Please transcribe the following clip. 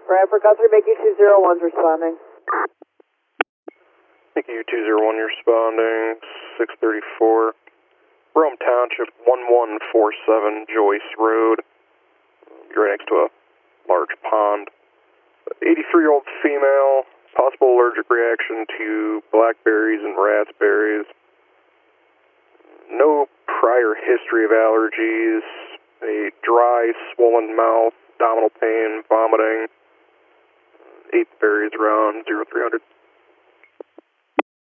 Bradford Guthrie, make you 201's responding. Thank you, 201, you're responding. 634. Rome Township, 1147 Joyce Road. You're right next to a large pond. 83-year-old female, possible allergic reaction to blackberries and raspberries. No prior history of allergies. A dry, swollen mouth, abdominal pain, vomiting. 8 berries around 0300.